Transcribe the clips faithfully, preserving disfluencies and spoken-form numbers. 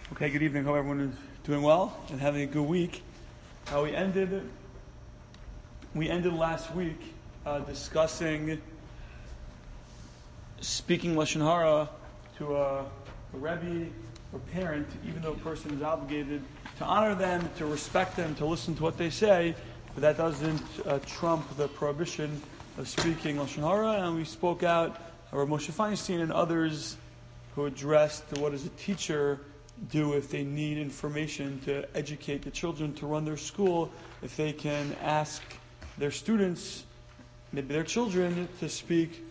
Okay, good evening. Hope everyone is doing well and having a good week. Uh, we ended we ended last week uh, discussing speaking lashon hara to a, a rebbe or parent, even though a person is obligated to honor them, to respect them, to listen to what they say, but that doesn't uh, trump the prohibition of speaking lashon hara. And we spoke out, or Moshe Feinstein and others who addressed what does a teacher do if they need information to educate the children to run their school, if they can ask their students, maybe their children, to speak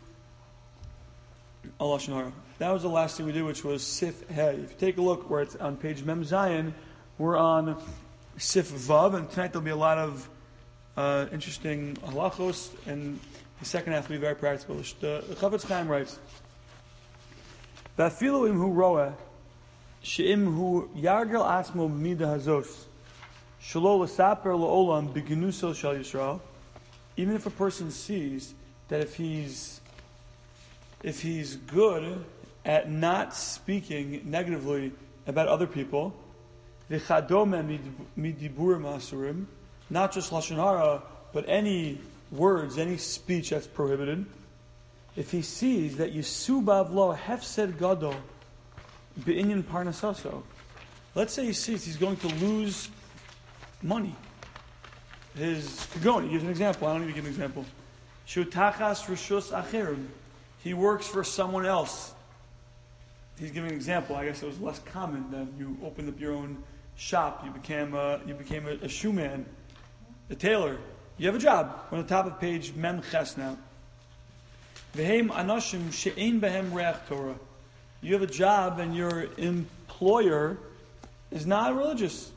a lashon hara. That was the last thing we did, which was Sif Hey. If you take a look where it's on page Mem Zayin, we're on Sif Vav, and tonight there'll be a lot of uh, interesting halachos, and the second half will be very practical. The, the Chafetz Chaim writes, "Ba'afilu imhu roeh she'im hu yargel atzmo b'mida hazos shelo l'saper la'olam b'genuso shel Yisrael." Even if a person sees that if he's if he's good at not speaking negatively about other people, v'chadome midiburim asurim, not just lashon hara, but any words, any speech that's prohibited. If he sees that Yisubav lo hefsed gadol be'inyan parnasaso, let's say he sees he's going to lose money. His Kagoni, he gives an example. I don't need to give an example. Shutachas rishus acherim, he works for someone else. He's giving an example. I guess it was less common that you opened up your own shop. You became a, you became a, a shoe man, a tailor. You have a job. We're on the top of page Mem Ches now. V'heim anashim she'ein behem reach Torah. You have a job and your employer is not religious.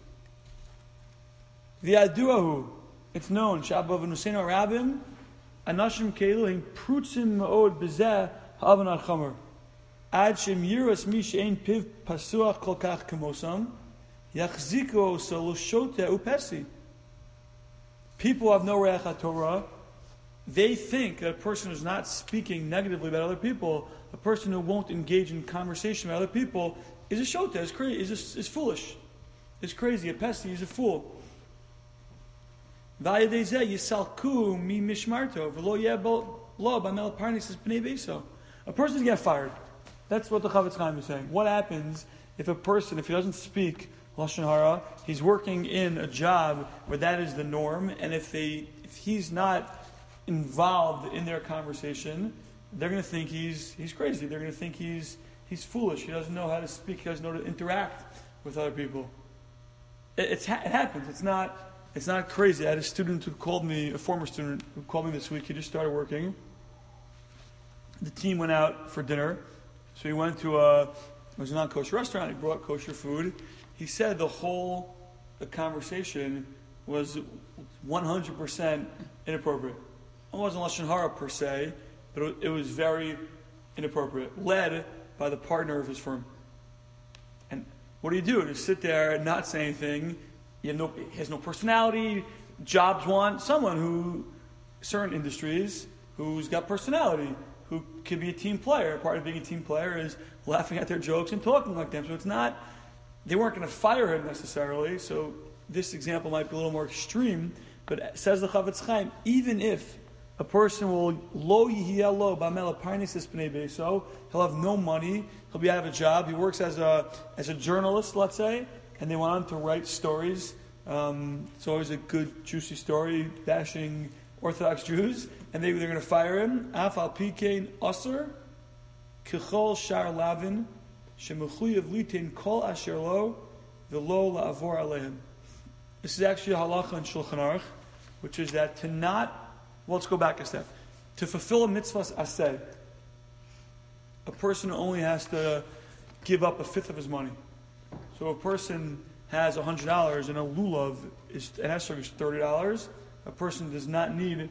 V'yaduahu, it's known. Shabav v'nusein rabim anashim keilu heim prutzim ma'od b'zeh ha'avan al-chamer. Ad shem yiras mi she'ein piv pasuach kol kach k'mosam yachziku oso l'shote upesi. People have no reach Torah. They think that a person who's not speaking negatively about other people, a person who won't engage in conversation with other people, is a shota, is crazy, is, a, is foolish, is crazy, a pesty, is a fool. A person gets fired. That's what the Chafetz Chaim is saying. What happens if a person, if he doesn't speak lashon hara, he's working in a job where that is the norm, and if they, if he's not involved in their conversation, they're going to think he's he's crazy. They're going to think he's he's foolish. He doesn't know how to speak. He doesn't know how to interact with other people. It, it's, it happens. It's not it's not crazy. I had a student who called me, a former student who called me this week. He just started working. The team went out for dinner, so he went to a it was a non-kosher restaurant. He brought kosher food. He said the whole the conversation was one hundred percent inappropriate. It wasn't lashon hara per se, but it was very inappropriate, led by the partner of his firm. And what do you do? Just sit there and not say anything. You have no, he has no personality. Jobs want someone who, certain industries, who's got personality, who can be a team player. Part of being a team player is laughing at their jokes and talking like them. So it's not, they weren't going to fire him necessarily. So this example might be a little more extreme. But says the Chafetz Chaim, even if a person will lo yihiyalo b'amel parnesis b'nei beiso, he'll have no money, he'll be out of a job. He works as a as a journalist, let's say, and they want him to write stories. Um, it's always a good juicy story bashing Orthodox Jews, and they they're going to fire him. Af al pikein aser kechol shar lavin shemechuyev litin kol asher lo v'lo la'avor aleim. This is actually a halacha in Shulchan Aruch, which is that to not, well, let's go back a step. To fulfill a mitzvah's aseh, a person only has to give up a fifth of his money. So a person has one hundred dollars and a lulav, is, an esrog is thirty dollars. A person does not need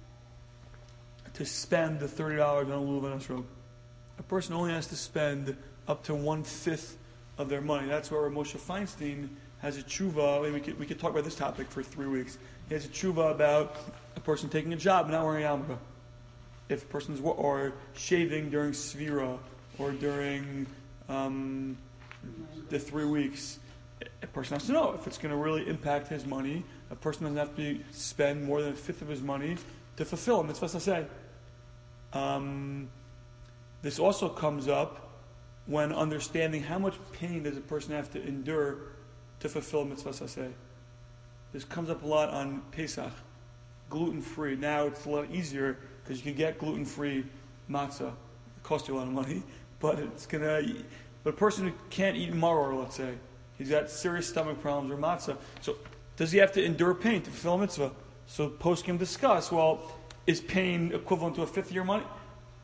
to spend the thirty dollars on a lulav and esrog. A person only has to spend up to one-fifth of their money. That's where Moshe Feinstein has a tshuva. I mean, we could we could talk about this topic for three weeks. He has a tshuva about a person taking a job and not wearing a yarmulke. If a person's or shaving during svira or during um, the three weeks, a person has to know if it's going to really impact his money. A person doesn't have to spend more than a fifth of his money to fulfill a mitzvah saseh. Um, this also comes up when understanding how much pain does a person have to endure to fulfill mitzvah saseh. This comes up a lot on Pesach, gluten-free. Now it's a lot easier because you can get gluten-free matzah. It costs you a lot of money, but it's gonna. But a person who can't eat maror, let's say, he's got serious stomach problems or matzah. So does he have to endure pain to fulfill a mitzvah? So poskim discuss. Well, is pain equivalent to a fifth of your money?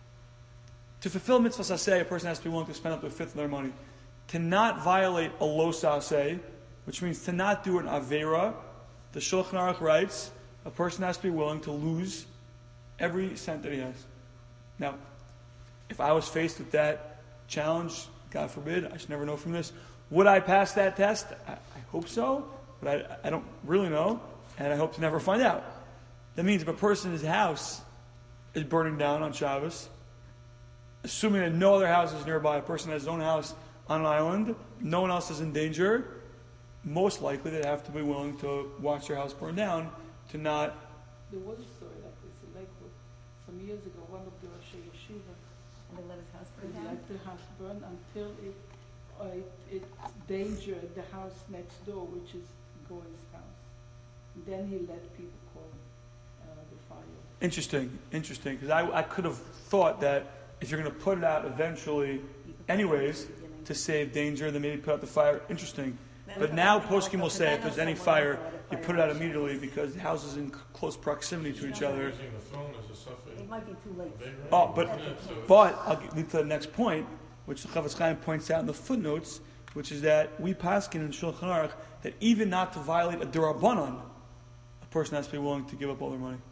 To fulfill mitzvah saseh, a person has to be willing to spend up to a fifth of their money. To not violate a lo saseh, which means to not do an avera, the Shulchan Aruch writes, a person has to be willing to lose every cent that he has. Now, if I was faced with that challenge, God forbid, I should never know from this, would I pass that test? I, I hope so, but I, I don't really know, and I hope to never find out. That means if a person's house is burning down on Shabbos, assuming that no other house is nearby, a person has his own house on an island, no one else is in danger, most likely they'd have to be willing to watch their house burn down to not... There was a story like this in Lakewood. Some years ago, one of the Rosh Yeshiva, And they let his house burn he down? let the house burn until it, uh, it, it endangered the house next door, which is Goy's house. Then he let people call uh, the fire. Interesting, interesting, because I, I could have thought that if you're going to put it out eventually, anyways, to save danger, then maybe put out the fire. Interesting. But now poskim will say if there's any fire, you put it out immediately because the houses in close proximity to each other. It might be too late. Oh, but but I'll get lead to the next point, which the Chavetz Chaim points out in the footnotes, which is that we paskin in Shulchan Aruch that even not to violate a derabanan, a person has to be willing to give up all their money.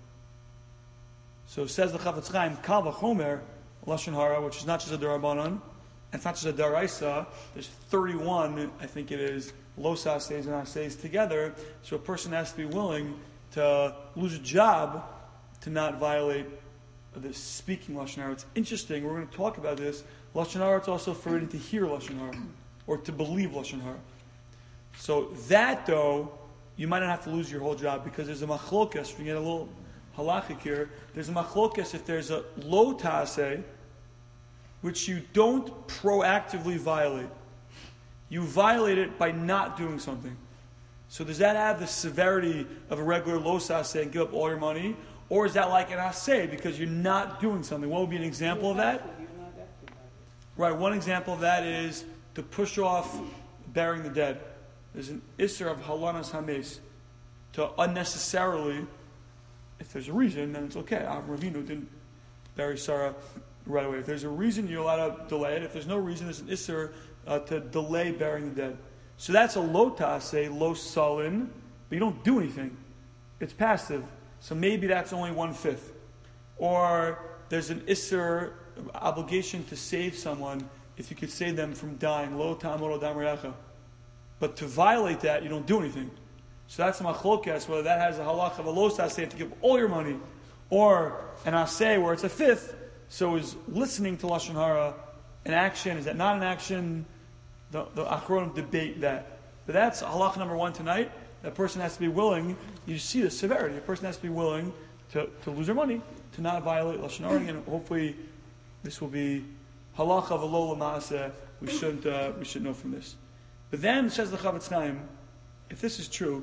So says the Chavetz Chaim, Kal v'chomer lashon hara, which is not just a derabanan, and it's not just a daraisa. There's thirty-one, I think it is, los aseis and aseis together. So a person has to be willing to lose a job to not violate the speaking lashon hara. It's interesting. We're going to talk about this. Lashon hara, it's also forbidden to hear lashon hara or to believe lashon hara. So that though, you might not have to lose your whole job because there's a machlokas. We get a little halachic here. There's a machlokas if there's a lo ta'aseh, which you don't proactively violate. You violate it by not doing something. So does that have the severity of a regular lo saseh and give up all your money? Or is that like an aseh because you're not doing something? What would be an example of that? Right, one example of that is to push off burying the dead. There's an isser of halanas hames. To unnecessarily, if there's a reason, then it's okay. Avram Avinu didn't bury Sarah right away. If there's a reason, you're allowed to delay it. If there's no reason, there's an isser uh, to delay burying the dead. So that's a lo ta'aseh, lo salin, but you don't do anything. It's passive. So maybe that's only one-fifth. Or there's an isser obligation to save someone if you could save them from dying. Lo ta'amor adam re'acha. But to violate that, you don't do anything. So that's a machlokas, whether that has a halach of a lo ta'aseh to give all your money, or an aseh where it's a fifth. So is listening to lashon hara an action? Is that not an action? The, the Achronim debate that. But that's halach number one tonight. That person has to be willing, you see the severity, a person has to be willing to, to lose their money, to not violate lashon hara, and hopefully this will be halach of a lo l'maaseh. We shouldn't, uh, we should know from this. But then, says the Chavetz Chaim, if this is true,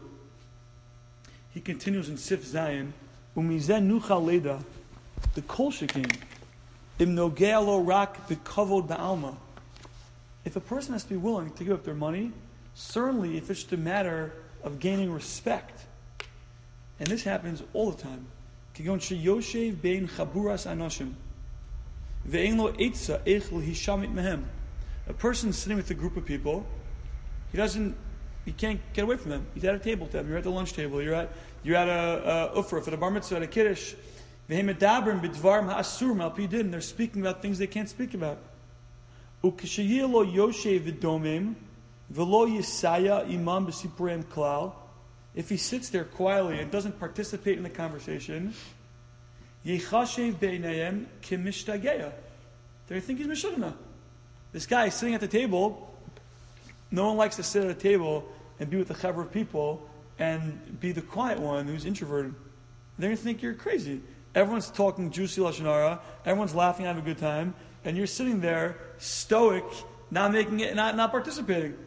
he continues in Sif Zayin, umizen nuchal leda, the kol shekin, im nogea lo rak b'kavod ba'alma. If a person has to be willing to give up their money, certainly if it's just a matter of gaining respect, and this happens all the time, kigon sheyoshev bein chaburas anoshim, ve'ein lo eitza eich l'hishamit mehem. A person sitting with a group of people, he doesn't, he can't get away from them. He's at a table with them. You're at the lunch table. You're at, you're at a, a ufra, at a bar mitzvah, at a kiddush. Ve'hem medabrim b'dvarim ha'asur malpidin. They're speaking about things they can't speak about. Ukeshayir lo yoshev v'domim v'lo yisaya imam b'sipurim klal. If he sits there quietly and doesn't participate in the conversation, yechashev beinayim kimishtageya. They think he's mishugna. This guy is sitting at the table, No one likes to sit at a table and be with a chevra of people and be the quiet one who's introverted. They're going to think you're crazy. Everyone's talking juicy lashon hara, everyone's laughing, having a good time, and you're sitting there stoic, not making it, not not participating.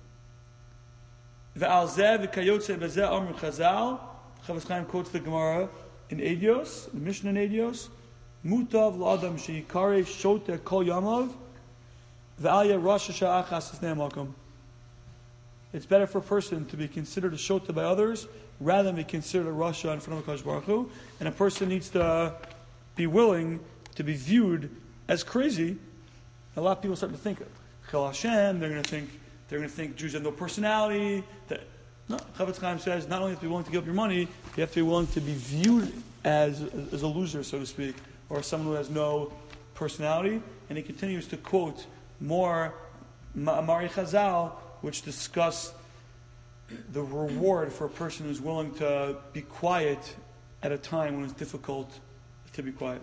Ve'al zeh v'kayotze b'zeh amr chazal. Chafetz Chaim quotes the Gemara in Edios, the Mishnah in Edios. Mutav la'adam she'ikare shote kol yamav ve'alya rosh hasha'ach asasnei makom. It's better for a person to be considered a shota by others rather than be considered a rasha in front of HaKadosh Baruch Hu. And a person needs to be willing to be viewed as crazy. A lot of people start to think, Chil Hashem, they're going to think they're going to think Jews have no personality. That, no, Chafetz Chaim says not only have to be willing to give up your money, you have to be willing to be viewed as as a loser, so to speak, or someone who has no personality. And he continues to quote more Ma'amari Chazal, which discuss the reward for a person who's willing to be quiet at a time when it's difficult to be quiet.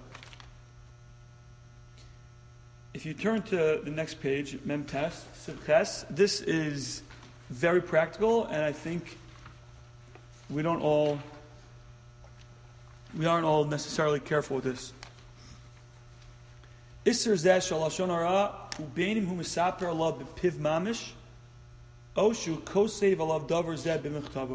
If you turn to the next page, Mem Tes, Sivches, this is very practical, and I think we don't all, we aren't all necessarily careful with this. Isser zeh shel lashon hara ubeinim hu mesaper alav b'piv mamish oshu kosev alav davar zeh b'michtava.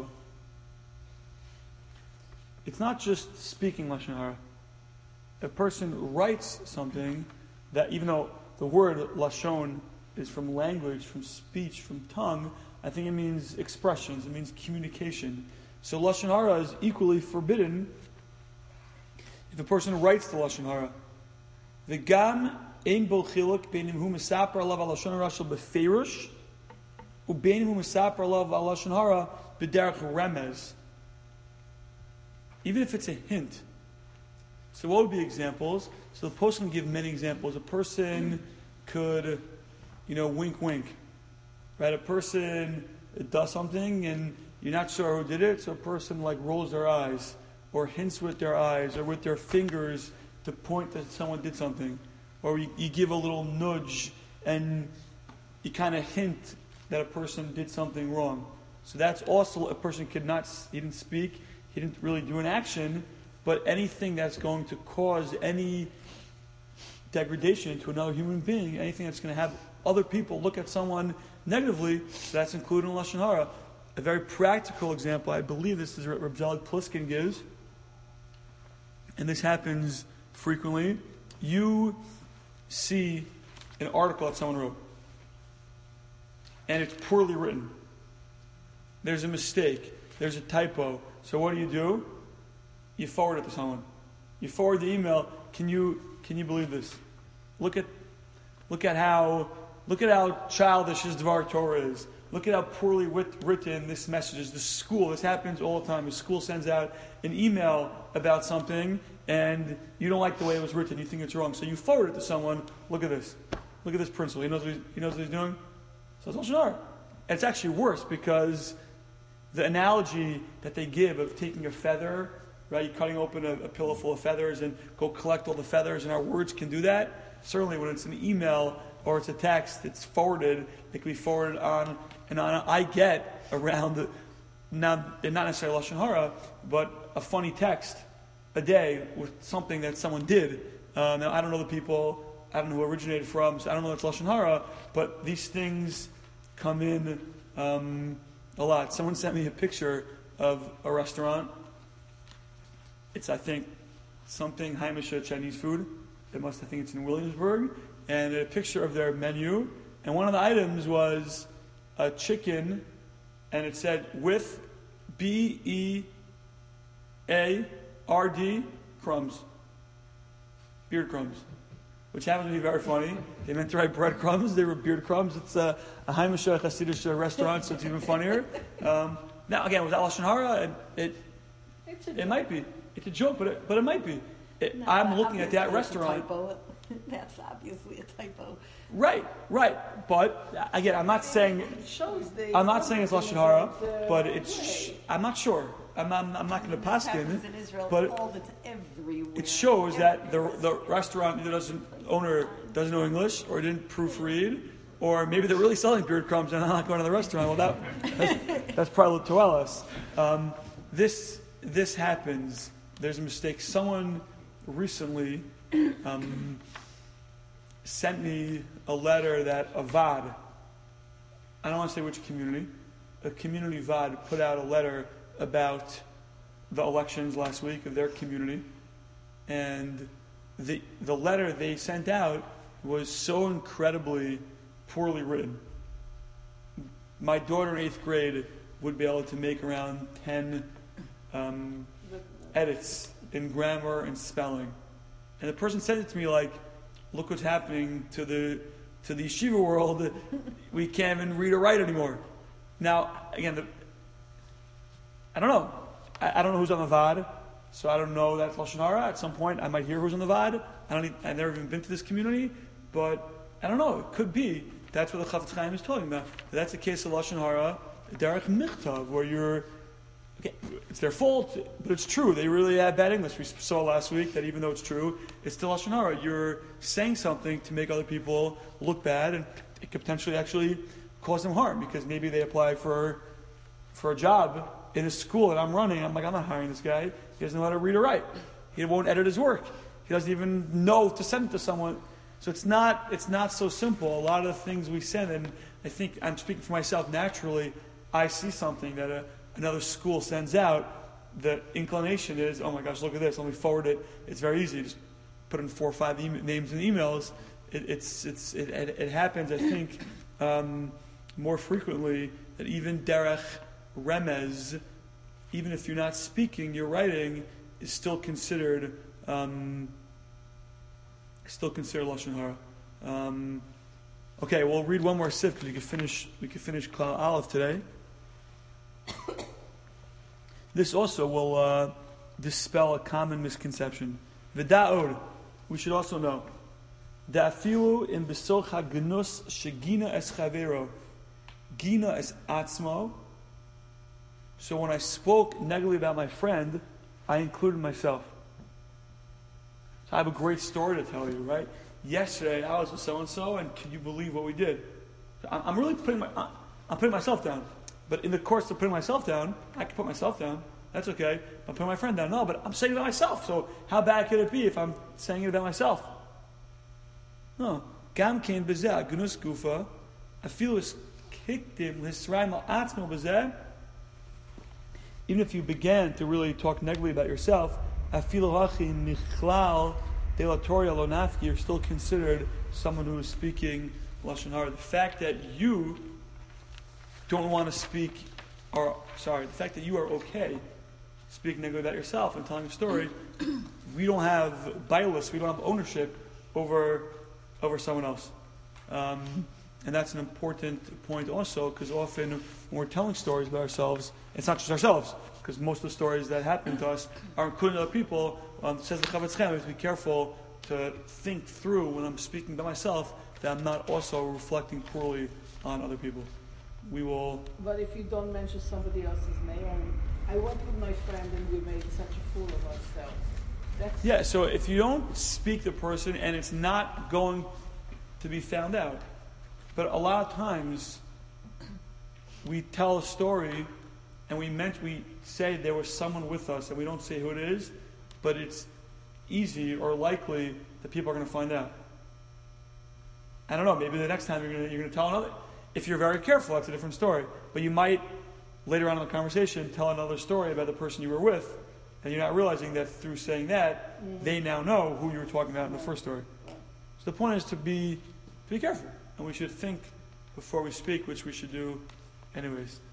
It's not just speaking lashon hara. A person writes something that, even though the word lashon is from language, from speech, from tongue, I think it means expressions, it means communication. So lashon hara is equally forbidden if a person writes the lashon hara. V'gam ein bo chiluk beinim hu mesaper alav al lashon hara shel befeirush ubeinim hu mesaper alav al lashon hara b'derech remez. Even if it's a hint. So what would be examples? So the post can give many examples. A person could, you know, wink, wink. Right? A person does something and you're not sure who did it, so a person like rolls their eyes or hints with their eyes or with their fingers to point that someone did something. Or you, you give a little nudge and you kind of hint that a person did something wrong. So that's also, a person could not, he didn't speak, he didn't really do an action, but anything that's going to cause any degradation to another human being, anything that's going to have other people look at someone negatively, so that's included in lashon hara. A very practical example, I believe this is what Reb Zelig Pliskin gives, and this happens frequently. You see an article that someone wrote, and it's poorly written. There's a mistake. There's a typo. So what do you do? You forward it to someone. You forward the email. Can you can you believe this? Look at look at how look at how childish his Dvar Torah is. Look at how poorly writ, written this message is. The school, this happens all the time. The school sends out an email about something, and you don't like the way it was written. You think it's wrong, so you forward it to someone. Look at this. Look at this principal. He knows what he's, he knows what he's doing. So it's lashon hara. And it's actually worse because the analogy that they give of taking a feather, right? You're cutting open a, a pillow full of feathers and go collect all the feathers, and our words can do that. Certainly when it's an email or it's a text, it's forwarded. It can be forwarded on and on. I get around, the, now, not necessarily lashon hara, but a funny text a day with something that someone did. Uh, now, I don't know the people, I don't know who it originated from, so I don't know if it's lashon hara, but these things come in um, a lot. Someone sent me a picture of a restaurant. It's, I think, something Haimisha Chinese food. It must, I think it's in Williamsburg. And a picture of their menu. And one of the items was a chicken, and it said with B E A R D crumbs. Beard crumbs. Which happened to be very funny. They meant to write breadcrumbs. They were beard crumbs. It's a, a Haimisha Hasidic restaurant, so it's even funnier. Um, now, again, with lashon hara, it, it, it might be. It's a joke, but it, but it might be. It, No, I'm looking at that obviously it's a restaurant. typo. That's obviously a typo. Right, right. But again, I'm not saying It shows the I'm not saying it's lashon hara, the but it's. Sh- I'm not sure. I'm not. I'm not going to This pass happens in. in Israel but all the t- everywhere. It shows that the the restaurant either doesn't owner doesn't know English or didn't proofread, or maybe they're really selling beard crumbs and I'm not going to the restaurant. Well, that, that's, that's probably to us. Um, this this happens. There's a mistake. Someone recently um, sent me a letter that a V A D, I don't want to say which community, a community V A D put out a letter about the elections last week of their community, and the the letter they sent out was so incredibly poorly written. My daughter in eighth grade would be able to make around ten um, edits in grammar and spelling, and the person sent it to me like, "Look what's happening to the to the yeshiva world. We can't even read or write anymore." Now, again, the, I don't know. I, I don't know who's on the V A D, so I don't know that's Lashon Hara. At some point, I might hear who's on the V A D. I don't. Even, I've never even been to this community, but I don't know. It could be. That's what the Chafetz Chaim is talking about. That's a case of Lashon Hara, Derech Michtav, where you're. Okay, it's their fault, but it's true. They really have bad English. We saw last week that even though it's true, it's still Lashon Hara. You're saying something to make other people look bad, and it could potentially actually cause them harm because maybe they apply for for a job in a school that I'm running. I'm like, I'm not hiring this guy. He doesn't know how to read or write. He won't edit his work. He doesn't even know to send it to someone. So it's not it's not so simple. A lot of the things we send, and I think I'm speaking for myself naturally, I see something that a, another school sends out, the inclination is, oh my gosh, look at this, let me forward it. It's very easy. Just put in four or five e- names in emails. It, it's, it's, it, it, it happens, I think, um, more frequently that even derech remez, even if you're not speaking, your writing is still considered um, still considered Lashon Hara. Um, okay, we'll read one more sif because we could finish we could finish Klal Aleph today. This also will uh, dispel a common misconception. V'da'od, we should also know, da'afilu in besoch hagnus shegina es chavero, gina es atzmo. So when I spoke negatively about my friend, I included myself. So I have a great story to tell you, right? Yesterday I was with so and so, and can you believe what we did? I'm really putting my, I'm putting myself down. But in the course of putting myself down, I can put myself down. That's okay. I'm putting my friend down. No, but I'm saying it about myself. So how bad could it be if I'm saying it about myself? No. Gam kein bezeh gnus gufa afilu kikdim lisraim al atzmo bezeh. Even if you began to really talk negatively about yourself, afilu hachi nichlal delatoria lonafki, you're still considered someone who is speaking Lashon Hara. The fact that you don't want to speak, or sorry, the fact that you are okay speaking negatively about yourself and telling a story, we don't have bias, we don't have ownership over over someone else. Um, and that's an important point also, because often when we're telling stories about ourselves, it's not just ourselves, because most of the stories that happen to us are including other people. Um, says the Chafetz Chaim, we have to be careful to think through when I'm speaking about myself that I'm not also reflecting poorly on other people. We will. But if you don't mention somebody else's name, I went with my friend and we made such a fool of ourselves. That's Yeah, so if you don't speak the person and it's not going to be found out, but a lot of times we tell a story and we meant we say there was someone with us and we don't say who it is, but it's easy or likely that people are going to find out. I don't know, maybe the next time you're going to, you're going to tell another. If you're very careful, that's a different story. But you might, later on in the conversation, tell another story about the person you were with, and you're not realizing that through saying that, mm-hmm. they now know who you were talking about in the first story. So the point is to be to be careful, and we should think before we speak, which we should do anyways.